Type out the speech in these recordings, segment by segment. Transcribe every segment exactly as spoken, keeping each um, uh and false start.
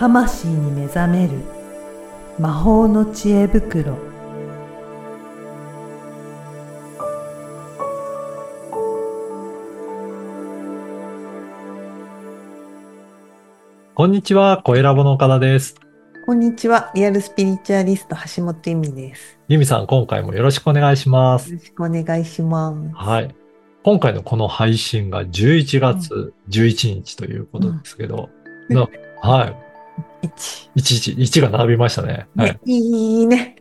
魂に目覚める魔法の知恵袋。 こんにちは、声ラボの岡田です。 こんにちは、リアルスピリチュアリスト橋本由美です。 ユミさん、今回もよろしくお願いします。 よろしくお願いします。 はい。今回のこの配信が11 うん、 月じゅういちにちということでうん、 すけど、な、はい。 いち。 いちいち、いちが並びましたね。はね、 い。 いいね。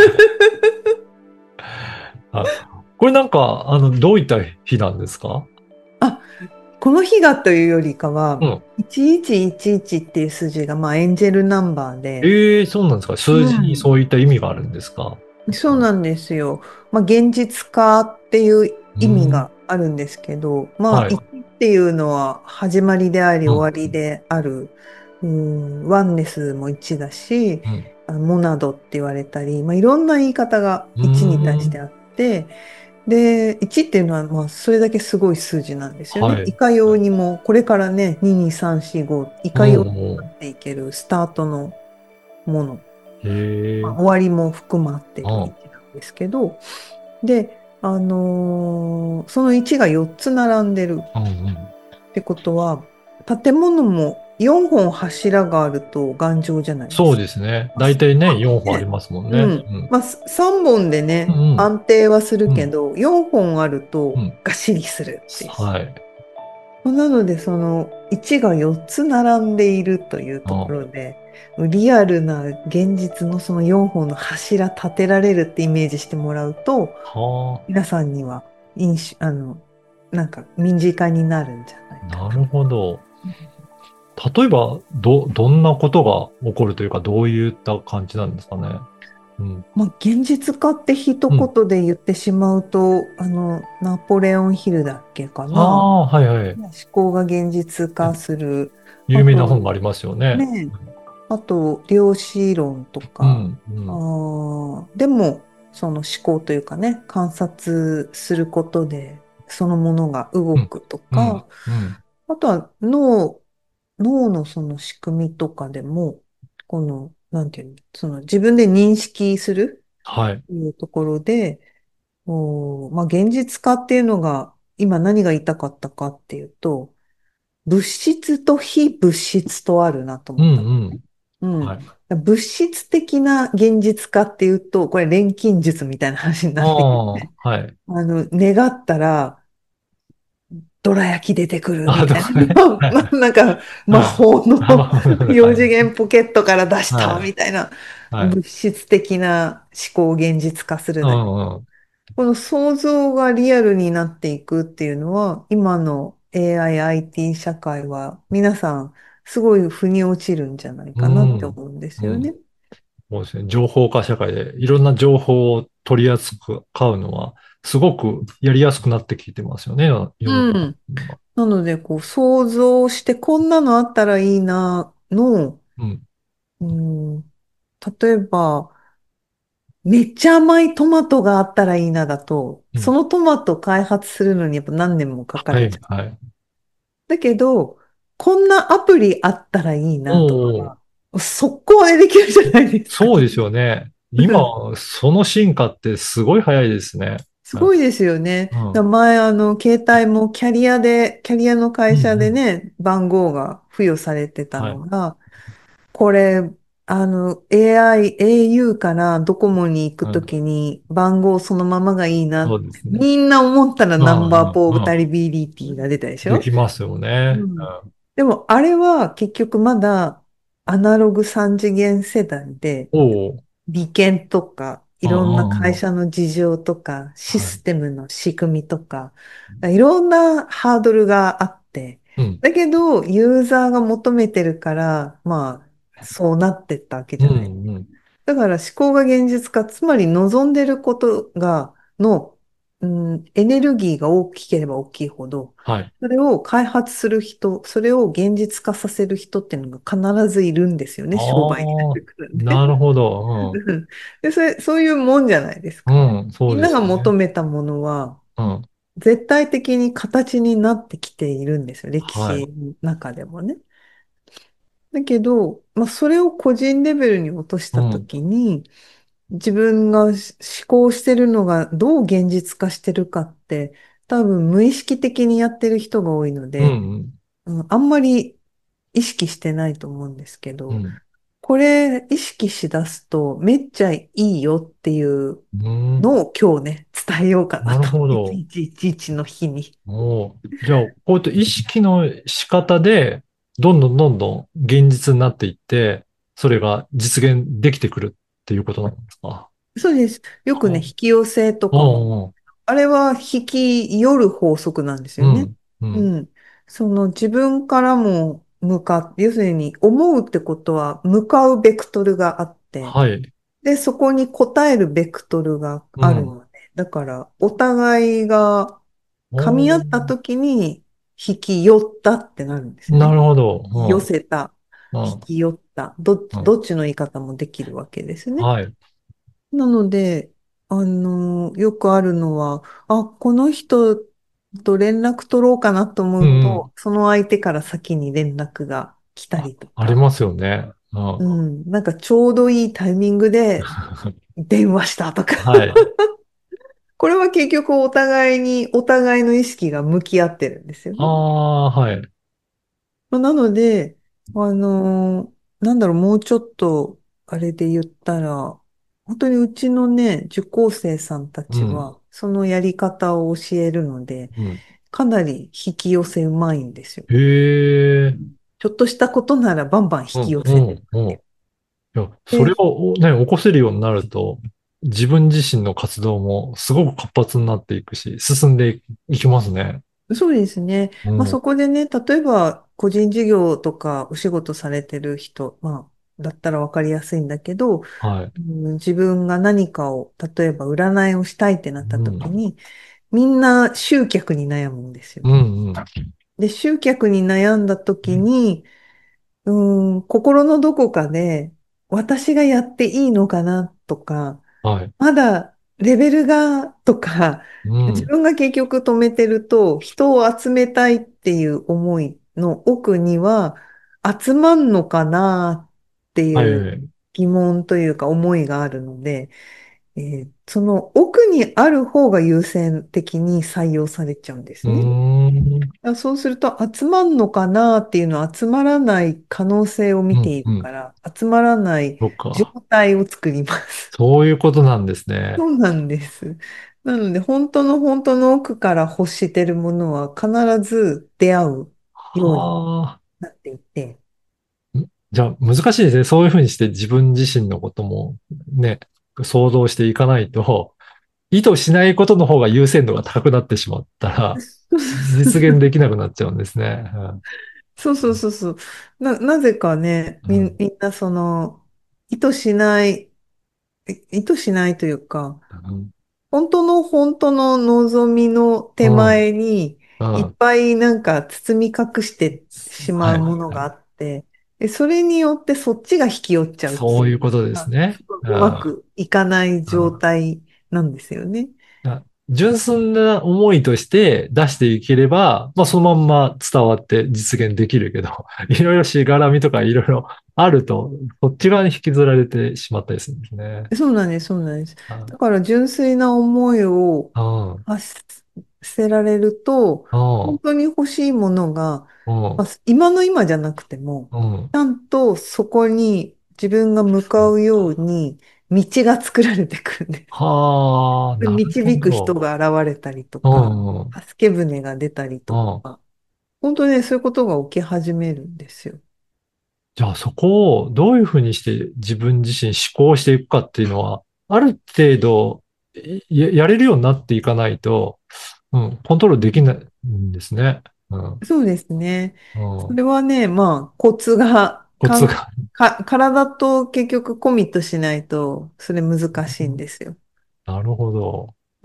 あ、これなんか、あの、どういった日なんですか？ あ、この日がというよりかは、 うん。 いちいちいちいちっていう数字が、まあ、エンジェルナンバーで、 ええ、そうなんですか？数字にうん、 そういった意味があるんですか？ そうなんですよ。まあ、現実化っていう意味うん。 があるんですけど、まあ、 はい。 いちっていうのは始まりでありうん。 終わりである、うん、ワンネスもいちだし、 うん。 あのモナドって言われたり、まあ、いろんな言い方がういちに対しん。 てあって、で、いちっていうのは、まあ、それだけすごい数字なんですよね。 はい。 いかようにも、これからね、に、に、さん、よん、ご、いうかようになん。 っていけるスタートのもの。 へまあ、 え。 終わりも含まってるうん。 いちなんですけど、で、あのーそのいちがよっつ並んでるうん。うん。 ってことは、建物もよんほん柱があると頑丈じゃないでそうすか。 ですね。 まあ、 だいたいね、 まあよんほんありね、 ますもんね。 うん。 うん。 まあ、さんぼんでうね、 ん安定はするうん。 けど、よんほんあるとうん。 ガシリするっていう。 はい。 なので、そのいちがよっつ並んでいるというとこあ、 ろで、リアルな現実のそのよんほんの柱立てられるってイメージしてもらうと、 は皆さんには印象、あの、なんか身近になるんじゃないあ、 かなるほど。例えば、ど、どんなことが起こるというか、どういった感じなんですかね。うん。 まあ、現実化って一うん。 言で言ってしまうと、あの、ナポレオンヒルだっけかあな。 あ、はいはい。 思考が現実化ね、 する。あ有名な本と、 がありますよね。 ね、あと、量子論とか、 うん、うあん、 ーでも、その思考というかね、観察することで、そのものが動うん、 くとうん、 か、 うん。 あとは脳、脳のその仕組みとかでも、この、なんていうの、その自分で認識するはい。 というところで、おーまあ、現実化っていうのが、今何が言いたかったかっていうと、物質と非物質とあるなとうん、 思った。 うん。 うん。 はい。 物質的な現実化っていうと、これ錬金術みたいな話になあってくるあ、 ね。 はい。 あの、願ったら、どら焼き出てくるあ、 みたいな。 どこね。はい。 なんか、魔はい。 法のあ、まあ、なんか、 よはい。 次元ポケットから出したはい。 みたいなはい。 物質的な思考を現実化するうだけ。 ん、うん。 この想像がリアルになっていくっていうのは、今の エーアイ、アイティー 社会は皆さんすごい腑に落ちるんじゃないうかなってん。 思うんですうん。 よね。 そうですね。情報化社会でいろんな情報を取り扱うのは、すごくやりやすくなってきてますよね、世の中うん。なので、こう、想像してこんなのあったらいいなの、 うん。 うん、例えば、めっちゃ甘いトマトがあったらいいなだと、 うん。 そのトマト開発するのにやっぱ何年もかかはい、 るじゃん。 はい。 だけど、こんなアプリあったらいいなとおお、 か、速攻でできるじゃないですか。 そうですよね。今、その進化ってすごい早いですね。はい。 すごいですよね。 うん。 だ前、あの、携帯もキャリアで、キャリアのうん、う会社でん。 ね、番号が付与されてたはい。 のが、これ、あの、エーアイ、エーユー からドコモに行くとうん。 きに番号そのままがいいなって、 そうですね。 みんな思ったらうん、 ナンバーうん、うポータリビリティが出たでしん。できょ？ ますよね。 うん。でも、あれは結局まだアナログさん次元世代で、 うん。おお。 利権とか、いうん、 ろんなうん、うん。 会社の事情とか、シはい。 ステムの仕組みとか、いろんなハードルがあって、 うん。 だけど、ユーザーが求めてるから、まあ、そうなってったわけうん、 じゃない。 うん。 だから思考が現実化、つまり望んでることが、の、うん、エネルギーが大きければ大きいほど、 はい。 それを開発する人、それを現実化させる人っていうのが必ずいるんですよね、商売になああ、 るからね。 なるほど。 うんで、それ、そういうもんじゃないですか。 うん。うん、そうでみんながすね。 求めたものは、 うん。 絶対的に形になってきているんですよ。歴はい。 史の中でもね。 だけど、まあ、それを個人レベルに落としたとうん。 きに、自分がし思考してるのがどう現実化してるかって、多分無意識的にやってる人が多いので、 うん。 うん、あんまり意識してないと思うんですけど、 うん。 これ意識しだすとめっちゃいいよっていううん。 のを今日ね、伝えようかななると。 ほど。 いちいちいちいちの日に。 おうじゃあ、こうやって意識の仕方で、どんどんどんどん現実になっていって、それが実現できてくるっていうことなんですか？ そうです。よくね、 は引き寄せとあ、 かも、 おうあれは引き寄る法則なんですよね。 うん、うん。 うん。その自分からも向かって、要するに思うってことは向かうベクトルがあって、 はい。 で、そこに応えるベクトルがうん。 あるので、だからお互いが噛み合おったー時に引き寄ったってなるんですよね。 なるほ寄ど。 せた、 うん、うん、 引き寄った、どっち、 うん。 どっちの言い方もできるわけですね。 はい。 なので、あの、よくあるのは、あ、この人と連絡取ろうかなと思うん、うん。 うと、その相手から先に連絡が来たあ、 りとか、 ありますよね。うん。 うん、なんかちょうどいいタイミングで電話したとか。 はい。 これは結局お互いに、お互いの意識が向き合ってるんですよあね。 あ、はい。 まあなので、あのーなんだろう、もうちょっと、あれで言ったら、本当にうちのね、受講生さんたうん、 ちは、そのやり方を教えるので、 うん。 かなり引き寄せうまいんですよ。 へえ。 ちょっとしたことならバンバン引うん、 き寄せてうん、うん。いや、それで、 をね、起こせるようになると、自分自身の活動もすごく活発になっていくし、進んでいいきますね。 そうですね。まあ、 うん。 そこでね、例えば個人事業とかお仕事されてる人、まあ、だったらわかりやすいんだけど、 はい。 うん、自分が何かを、例えば占いをしたいってなったうん。 時に、みんな集客に悩むんですよ。 うん、うん。 で、集客に悩んだ時に、うん、心のどこかで、私がやっていいのかなとか、 はい。 まだレベルがとか、 うん。 自分が結局止めてると、人を集めたいっていう思いの奥には、集まんのかなってはい、 いうはい。う疑問というか思いがあるので、えーその奥にある方が優先的に採用されちゃうんでーすね。 ん。 だからそうすると集まんのかなっていうのは集まらない可能性を見てうん、 いるうん。 から、集まらない状そっか。 態を作ります。 そういうことなんですね。 そうなんです。なので、本当の本当の奥から欲してるものは必ず出会うようにはあ。 なっていて。 んじゃあ、難しいですね。そういうふうにして自分自身のこともね、想像していかないと、意図しないことの方が優先度が高くなってしまったら、実現できなくなっちゃうんですね。 そうそうそうそう。な、なぜかね、みん、 うん。 みんなその、意図しない、い意図しないというか、 うん。 本当の本当の望みの手うん。 前にうん。 いっぱいなんか包み隠してしまはい。 うものがあって、でそれによってそっちが引き寄っちゃうっていう、 そういうことですあね。ううまん。 くいかない状うん。 態なんですよね。 あ純粋な思いとして出していければ、まあそのまんま伝わって実現できるけど、いろいろしがらみとかいろいろあると、こっち側に引きずられてしまったりするんですね。 そうなんです、そうなんです。だあから純粋な思いをあ、 発せられると、 あ本当に欲しいものが、 あ、 まあ、今の今じゃなくても、 うん。 ちゃんとそこに自分が向かうように道が作られてくるんです。 はあ、なるほ導く人ど。 が現れたりとうか、 ん、うん。 助け舟が出たりとか、本当にね、そういうことが起き始めるんですよ。 じゃあそこをどういうふうにして自分自身思考していくかっていうのは、ある程度や、やれるようになっていかないと、うん、コントロールできないんですね。うん、 そうですね。 うそん。 れはね、まあ、コツが、かん、 コツが。 か、体と結局コミットしないと、それ難しいんですよ。 なるほど。 うん。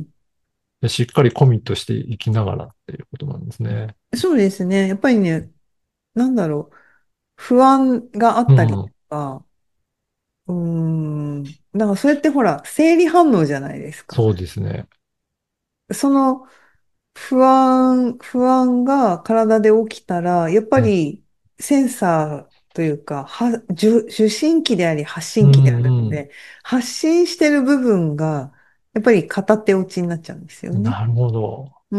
でしっかりコミットしていきながらっていうことなんですね。 そうですね。やっぱりね、なんだろう、不安があったりとうん。 か、うーん。だからそれってほら、生理反応じゃないですか。 そうですね。 その不安、不安が体で起きたら、やっぱうん。 りセンサーというか、は、受、受信機であり発う信機であるのんで、発信してる部分が、やっぱり片手落ちになっちゃうんですようん。 ね。 なるほど。 うん。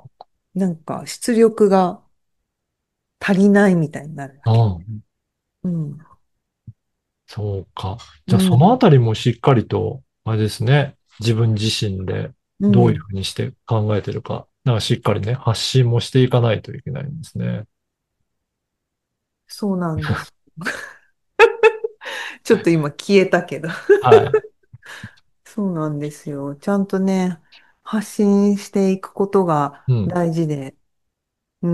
なんか出力が足りないみたいになるわうけ。 ん。 うん。 そうか。じゃあそのあうん。 たりもしっかりと、あれですね。自分自身でどういううん。 ふうにして考えてるか。なんかしっかりね、発信もしていかないといけないんですね。 そうなんです。ちょっと今消えたけど。 はい。 そうなんですよ。ちゃんとね、発信していくことがうん。 大事で。うん。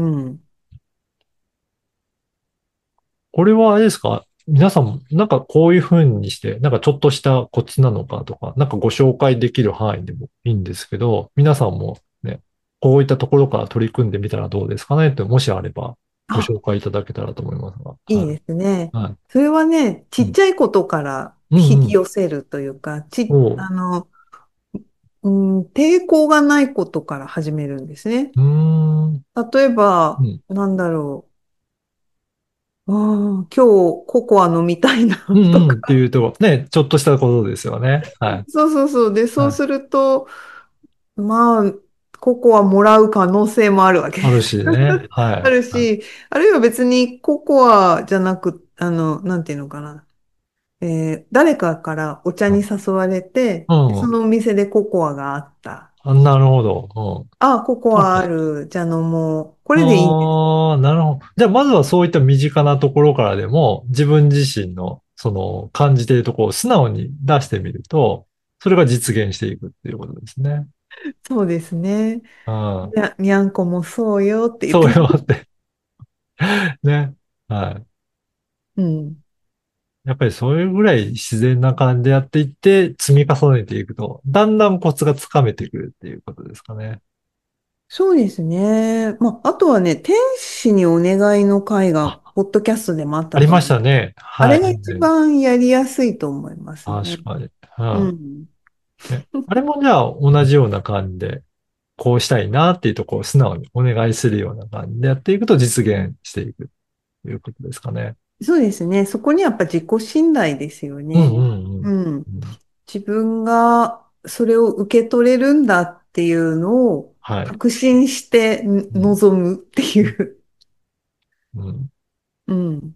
これはあれですか？皆さんも、なんかこういうふうにして、なんかちょっとしたコツなのかとか、なんかご紹介できる範囲でもいいんですけど、皆さんもね、こういったところから取り組んでみたらどうですかねって、もしあればごあ、 紹介いただけたらと思いますが。はいいですね。 い。はい。 それはね、ちうん。 っちゃいことから引きうんうん。 寄せるというか、ち、 おう。 あの、うん、抵抗がないことから始めるんですね。 うーん。うん例えば、 うん。 なんだろう。ああ、今日ココア飲みたいなとうんっていか。 うと、ね、ちょっとしたことですよね。はい。 そうそうそう。で、そうはい。 すると、まあ、ココアもらう可能性もあるわけであるす。 しね。 あはい。はい。 るし、あるいは別にココアじゃなく、あの、なんていうのかな。えー誰かからお茶に誘われて、 うん。 そのお店でココアがあった。 あ、なるほど。うん。 あ、ココアあはい。 る。じゃあ飲もう。これでいいんです。 ああ、なるほど。じゃあ、まずはそういった身近なところからでも、自分自身の、その、感じているところを素直に出してみると、それが実現していくっていうことですね。 そうですね。 うん。 にゃ、にゃんこもそうよって言っそうてみる。 よって。ね。はい。 うん。 やっぱりそういうぐらい自然な感じでやっていって、積み重ねていくと、だんだんコツがつかめてくるっていうことですかね。 そうですね。まあ、あとはね、天使にお願いの会が、 あ、 ポッドキャストでもあっありまたと思う。 したね。 あはい。 れが一番やりやすいと思いますね。 確かに。うん。 うん。 ね、あれもじゃあ同じような感じで、こうしたいなっていうところを素直にお願いするような感じでやっていくと実現していくということですかね。 そうですね。そこにやっぱ自己信頼ですようんうね。 んうん。 うん。 うん、 自分がそれを受け取れるんだっていうのをはい。 確信してんうん望むってうんいう。 うん、 うん。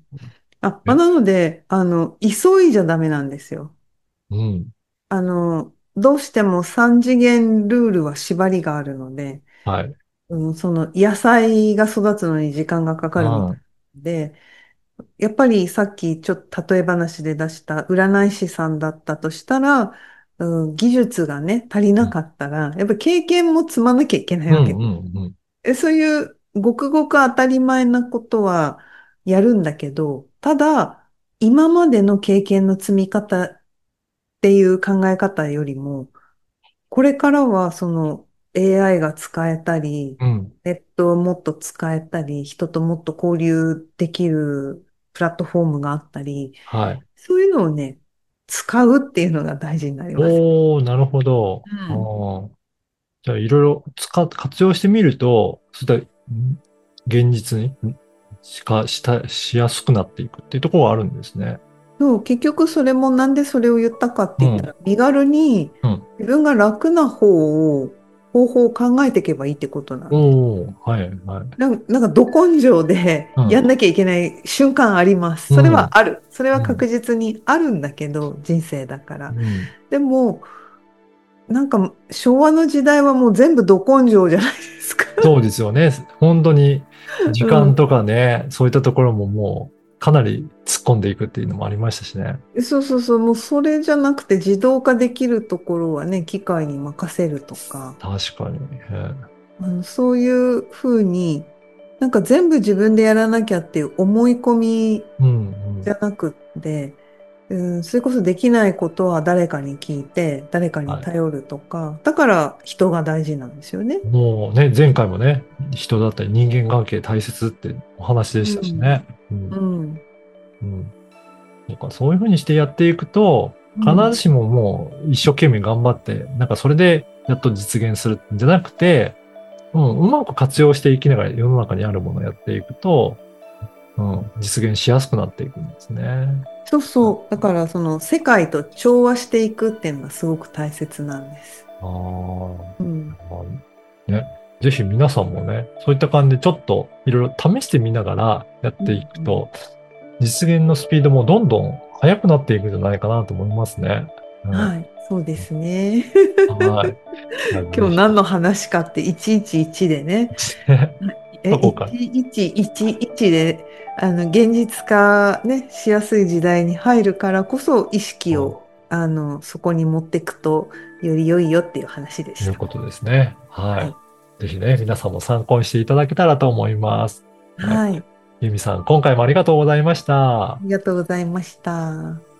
あ、まあ、 ね、 なので、あの、急いじゃダメなんですよ。 うん。 あの、どうしてもさん次元ルールは縛りがあるので、 はい。 うん、その野菜が育つのに時間がかかるみたいうん。 で、やっぱりさっきちょっと例え話で出した占い師さんだったとしたら、うん、技術がね、足りなかったら、やっぱり経験も積まなきゃいけないうんわけで。 うんうん。 えそういうごくごく当たり前なことはやるんだけど、ただ、今までの経験の積み方っていう考え方よりも、これからはその エーアイ が使えたり、 うん。 ネットをもっと使えたり、人ともっと交流できるプラットフォームがあったり、 はい。 そういうのをね、使うっていうのが大事になります。 おー、なるほど。 うん。 あー、じゃあいろいろ使っ、活用してみると、そういったん現実にんしか、した、しやすくなっていくっていうところがあるんですね。 そう、結局それもなんでそれを言ったかってうん。 言ったら、身軽にうん。 自分が楽な方を、方法を考えていけばいいってことなんです。 おー、はい、はい。 なん、なんかど根性でうん。 やんなきゃいけない瞬間あります。それうん。 はある。それはうん。 確実にあるんだけど、人生だから。 うん。 でも、なんか昭和の時代はもう全部ど根性じゃないですか。 そうですよね。本当に時うん。 間とかね、そういったところももうかなり突っ込んでいくっていうのもありましたしね。 そうそうそう、もうそれじゃなくて自動化できるところはね、機械に任せるとか、 確かに。えーあのそういうふうに、なんか全部自分でやらなきゃっていう思い込みうん、うん。 じゃなくって、うん、それこそできないことは誰かに聞いて、誰かにはい。 頼るとか、だから人が大事なんですよね。 もうね、前回もね、人だったり人間関係大切ってお話でしたしうん。 ね。うん。 うん。 うん。なんかそういうふうにしてやっていくと、必うん。 ずしももう一生懸命頑張って、なんかそれでやっと実現するんじゃなくて、うん、うまく活用していきながら世の中にあるものをやっていくと、 うん、実現しやすくなっていくんですね。 そうそう。だからその世界と調和していくっていうのがすごく大切なんです。 ああ、 うん。 まあね、ぜひ皆さんもね、そういった感じでちょっといろいろ試してみながらやっうていくんと、実現のスピードもどんどん速くなっていくんじゃないかなと思いますね。うん、 はい、そうですね。 はい。いやぜひ、 今日何の話かっていちいちいちでね、え、 どこか、 いちいちいちいちで、あの、現実化ね、しやすい時代に入るからこそ、意識うんを、あの、そこに持っていくと、より良いよっていう話でした。 いうことですね。ははい。 い。ぜひね、皆さんも参考にしていただけたらと思います。はい。 はい。 ゆみさん、今回もありがとうございました。 ありがとうございました。